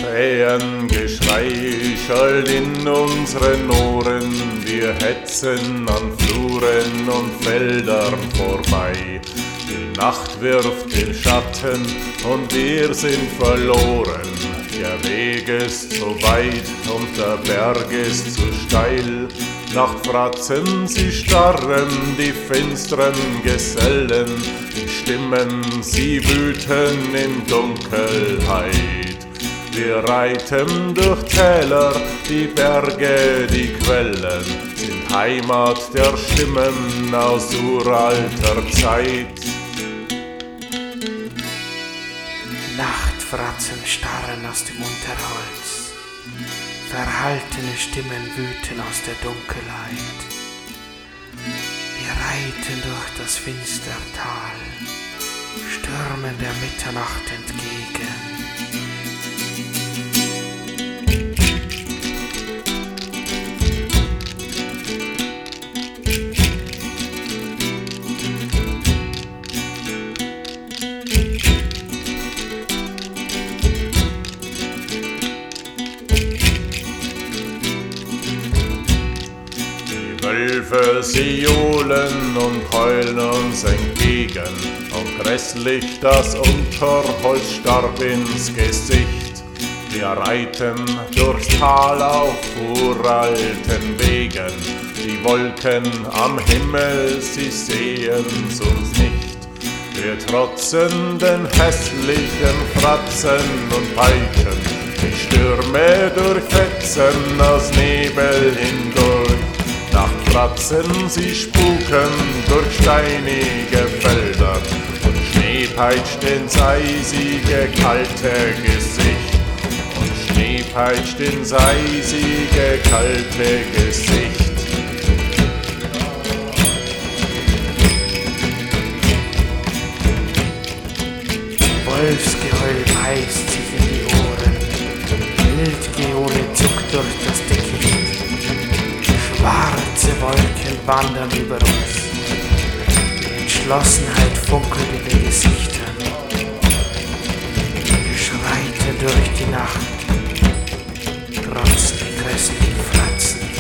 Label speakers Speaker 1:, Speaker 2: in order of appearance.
Speaker 1: Krähengeschrei schallt in unseren Ohren, wir hetzen an Fluren und Feldern vorbei. Die Nacht wirft den Schatten und wir sind verloren. Der Weg ist so weit und der Berg ist zu steil. Nachtfratzen, sie starren, die finsteren Gesellen. Die Stimmen, sie wüten in Dunkelheit. Wir reiten durch Täler, die Berge, die Quellen, sind Heimat der Stimmen aus uralter Zeit.
Speaker 2: Nachtfratzen starren aus dem Unterholz, verhaltene Stimmen wüten aus der Dunkelheit. Wir reiten durch das Finstertal, stürmen der Mitternacht entgegen.
Speaker 1: Wölfe, sie johlen und heulen uns entgegen, und grässlich das Unterholz starb ins Gesicht. Wir reiten durchs Tal auf uralten Wegen, die Wolken am Himmel, sie sehen's uns nicht. Wir trotzen den hässlichen Fratzen und Peitschen, die Stürme durchfetzen aus Nebel hindurch. Nachtfratzen, sie spuken durch steinige Felder und Schnee peitscht ins eisige, kalte Gesicht. Und Schnee peitscht ins eisige, kalte Gesicht.
Speaker 2: Wolfsgeheul beißt sich in die Ohren, Wildgeole zuckt durch das Dickicht. Schwarze Wolken wandern über uns, die Entschlossenheit funkelt in den Gesichtern. Wir schreiten durch die Nacht, trotz der grässlichen Fratzen.